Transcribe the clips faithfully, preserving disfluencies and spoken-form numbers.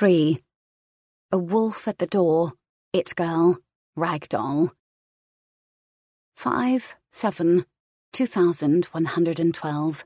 three. A Wolf at the Door, It Girl, Ragdoll. five seven two thousand one hundred twelve.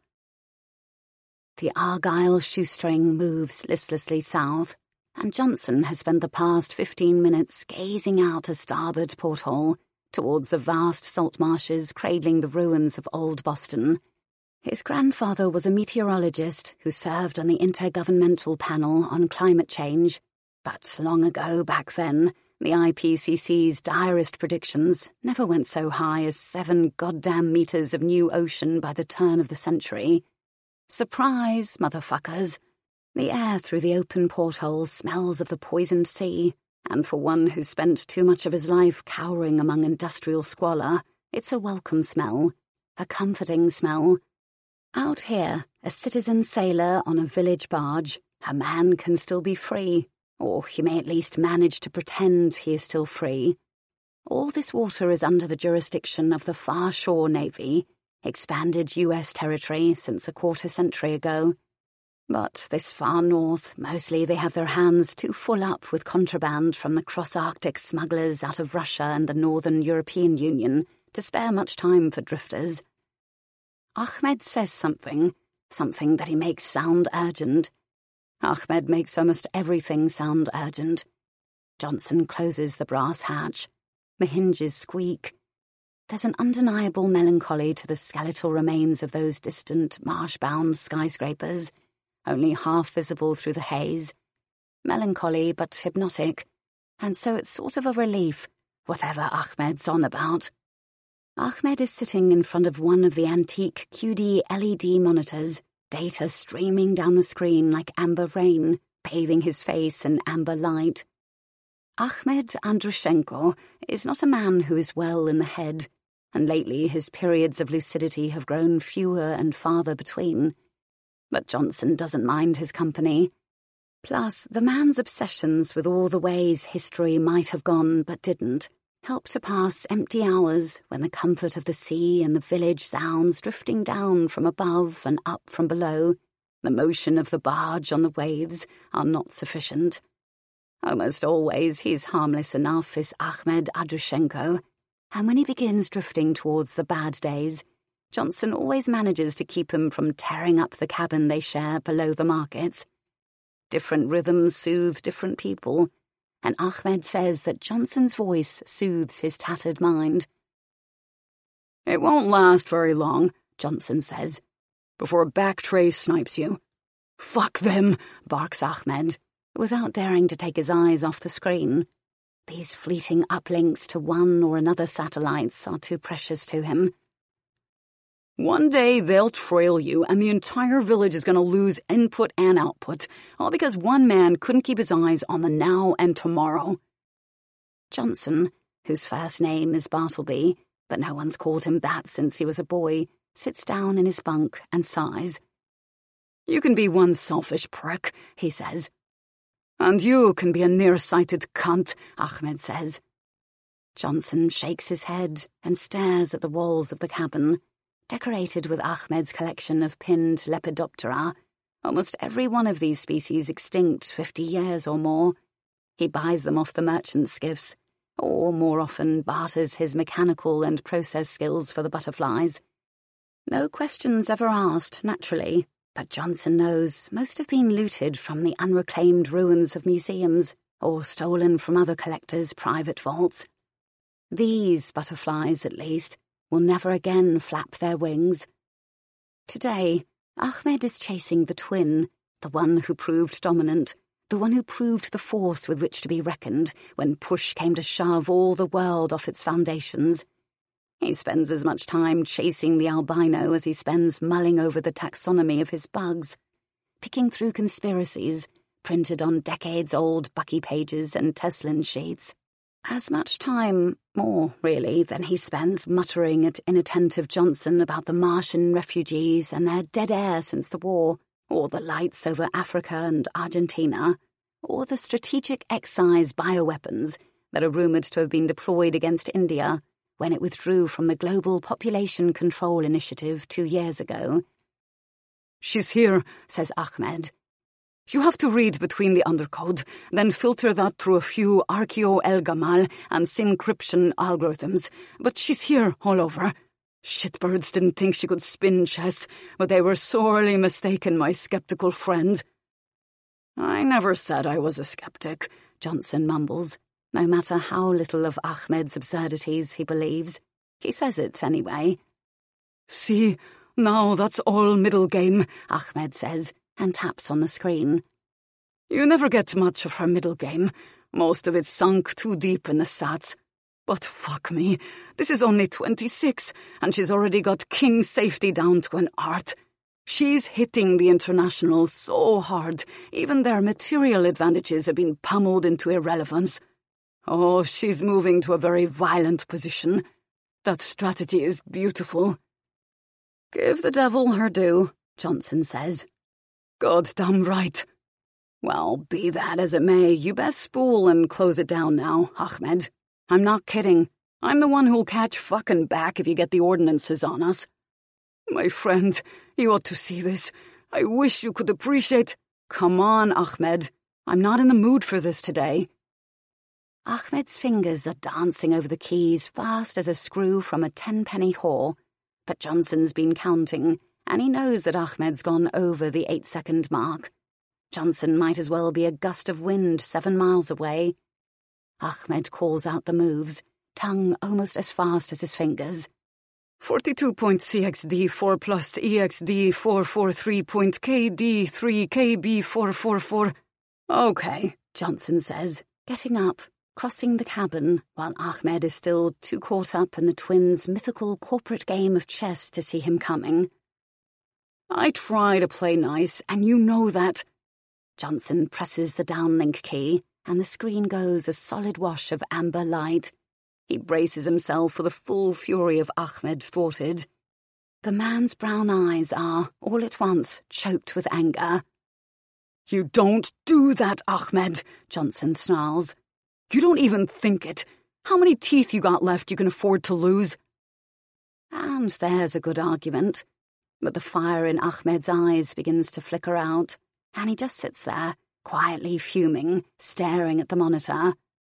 The Argyle shoestring moves listlessly south, and Johnson has spent the past fifteen minutes gazing out a starboard porthole towards the vast salt marshes cradling the ruins of old Boston. His grandfather was a meteorologist who served on the Intergovernmental Panel on Climate Change, but long ago back then, the I P C C's direst predictions never went so high as seven goddamn meters of new ocean by the turn of the century. Surprise, motherfuckers! The air through the open porthole smells of the poisoned sea, and for one who's spent too much of his life cowering among industrial squalor, it's a welcome smell, a comforting smell. Out here, a citizen sailor on a village barge, a man can still be free, or he may at least manage to pretend he is still free. All this water is under the jurisdiction of the Far Shore Navy, expanded U S territory since a quarter century ago. But this far north, mostly they have their hands too full up with contraband from the cross-Arctic smugglers out of Russia and the Northern European Union to spare much time for drifters. Ahmed says something, something that he makes sound urgent. Ahmed makes almost everything sound urgent. Johnson closes the brass hatch. The hinges squeak. There's an undeniable melancholy to the skeletal remains of those distant, marsh-bound skyscrapers, only half visible through the haze. Melancholy but hypnotic, and so it's sort of a relief, whatever Ahmed's on about. Ahmed is sitting in front of one of the antique Q D L E D monitors, data streaming down the screen like amber rain, bathing his face in amber light. Ahmed Andrushenko is not a man who is well in the head, and lately his periods of lucidity have grown fewer and farther between. But Johnson doesn't mind his company. Plus, the man's obsessions with all the ways history might have gone but didn't help to pass empty hours when the comfort of the sea and the village sounds drifting down from above and up from below, the motion of the barge on the waves, are not sufficient. Almost always he's harmless enough, is Ahmed Andrushenko, and when he begins drifting towards the bad days, Johnson always manages to keep him from tearing up the cabin they share below the markets. Different rhythms soothe different people, and Ahmed says that Johnson's voice soothes his tattered mind. "It won't last very long," Johnson says, "before a back tray snipes you." "Fuck them," barks Ahmed, without daring to take his eyes off the screen. These fleeting uplinks to one or another satellites are too precious to him. "One day they'll trail you and the entire village is going to lose input and output, all because one man couldn't keep his eyes on the now and tomorrow." Johnson, whose first name is Bartleby, but no one's called him that since he was a boy, sits down in his bunk and sighs. "You can be one selfish prick," he says. "And you can be a nearsighted cunt," Ahmed says. Johnson shakes his head and stares at the walls of the cabin, decorated with Ahmed's collection of pinned Lepidoptera, almost every one of these species extinct fifty years or more. He buys them off the merchant skiffs, or more often barters his mechanical and process skills for the butterflies. No questions ever asked, naturally, but Johnson knows most have been looted from the unreclaimed ruins of museums, or stolen from other collectors' private vaults. These butterflies, at least, will never again flap their wings. Today, Ahmed is chasing the twin, the one who proved dominant, the one who proved the force with which to be reckoned when push came to shove all the world off its foundations. He spends as much time chasing the albino as he spends mulling over the taxonomy of his bugs, picking through conspiracies printed on decades-old Bucky pages and Teslin sheets. As much time, more really, than he spends muttering at inattentive Johnson about the Martian refugees and their dead air since the war, or the lights over Africa and Argentina, or the strategic excise bioweapons that are rumoured to have been deployed against India when it withdrew from the Global Population Control Initiative two years ago. "She's here," says Ahmed. You have to read between the undercode, then filter that through a few Archeo El Gamal and Syncryption algorithms. But she's here all over. Shitbirds didn't think she could spin chess, but they were sorely mistaken, my skeptical friend. I never said I was a skeptic, Johnson mumbles. No matter how little of Ahmed's absurdities he believes, he says it anyway. See, now that's all middle game, Ahmed says, and taps on the screen. You never get much of her middle game. Most of it's sunk too deep in the sats. But fuck me, this is only twenty-six, and she's already got king safety down to an art. She's hitting the internationals so hard, even their material advantages have been pummeled into irrelevance. Oh, she's moving to a very violent position. That strategy is beautiful. Give the devil her due, Johnson says. Goddamn right. Well, be that as it may, you best spool and close it down now, Ahmed. I'm not kidding. I'm the one who'll catch fucking back if you get the ordinances on us. My friend, you ought to see this. I wish you could appreciate... Come on, Ahmed. I'm not in the mood for this today. Ahmed's fingers are dancing over the keys fast as a screw from a tenpenny whore, but Johnson's been counting, and he knows that Ahmed's gone over the eight-second mark. Johnson might as well be a gust of wind seven miles away. Ahmed calls out the moves, tongue almost as fast as his fingers. forty-two point C X D four plus E X D four forty-three point K D three K B four forty-four. Okay, Johnson says, getting up, crossing the cabin, while Ahmed is still too caught up in the twins' mythical corporate game of chess to see him coming. I try to play nice, and you know that. Johnson presses the downlink key, and the screen goes a solid wash of amber light. He braces himself for the full fury of Ahmed thwarted. The man's brown eyes are, all at once, choked with anger. You don't do that, Ahmed, Johnson snarls. You don't even think it. How many teeth you got left you can afford to lose? And there's a good argument. But the fire in Ahmed's eyes begins to flicker out, and he just sits there, quietly fuming, staring at the monitor.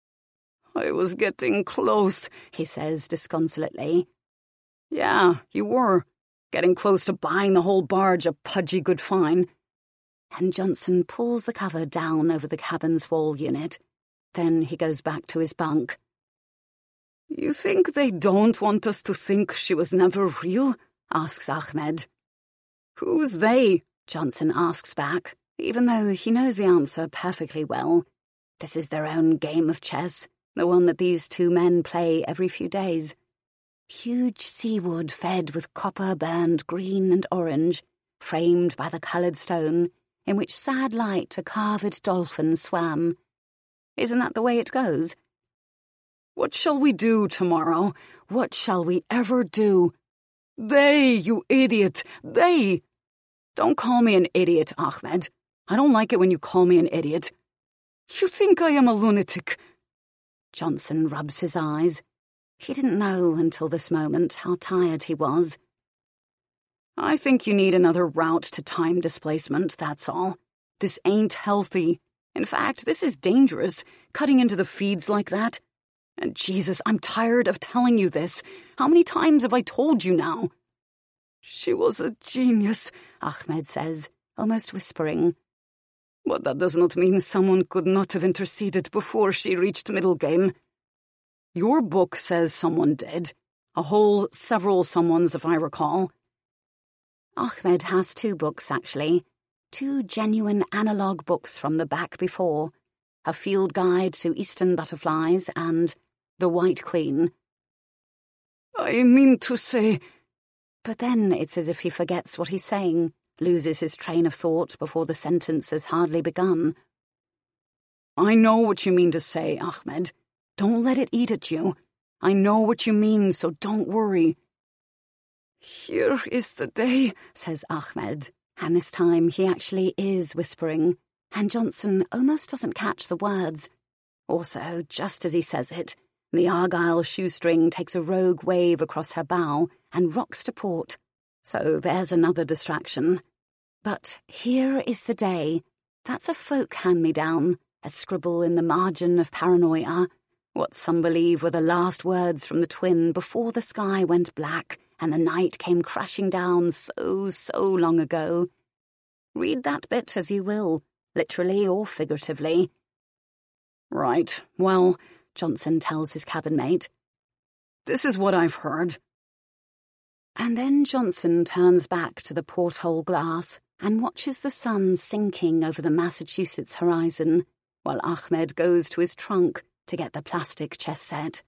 I was getting close, he says disconsolately. Yeah, you were. Getting close to buying the whole barge a pudgy good fine. And Johnson pulls the cover down over the cabin's wall unit. Then he goes back to his bunk. You think they don't want us to think she was never real? Asks Ahmed. Who's they? Johnson asks back, even though he knows the answer perfectly well. This is their own game of chess, the one that these two men play every few days. Huge seawood fed with copper burned green and orange, framed by the coloured stone, in which sad light a carved dolphin swam. Isn't that the way it goes? What shall we do tomorrow? What shall we ever do? They, you idiot, they! Don't call me an idiot, Ahmed. I don't like it when you call me an idiot. You think I am a lunatic? Johnson rubs his eyes. He didn't know until this moment how tired he was. I think you need another route to time displacement, that's all. This ain't healthy. In fact, this is dangerous, cutting into the feeds like that. And Jesus, I'm tired of telling you this. How many times have I told you now? She was a genius, Ahmed says, almost whispering. But that does not mean someone could not have interceded before she reached middle game. Your book says someone did. A whole several someones, if I recall. Ahmed has two books, actually. Two genuine analogue books from the back before. A Field Guide to Eastern Butterflies and The White Queen. I mean to say... But then it's as if he forgets what he's saying, loses his train of thought before the sentence has hardly begun. I know what you mean to say, Ahmed. Don't let it eat at you. I know what you mean, so don't worry. Here is the day, says Ahmed, and this time he actually is whispering, and Johnson almost doesn't catch the words. Also, just as he says it, the Argyle shoestring takes a rogue wave across her bow and rocks to port. So there's another distraction. But here is the day, That's a folk hand-me-down, a scribble in the margin of paranoia, what some believe were the last words from the twin before the sky went black and the night came crashing down so, so long ago. Read that bit as you will, literally or figuratively. Right, well, Johnson tells his cabin mate, this is what I've heard. And then Johnson turns back to the porthole glass and watches the sun sinking over the Massachusetts horizon, while Ahmed goes to his trunk to get the plastic chess set.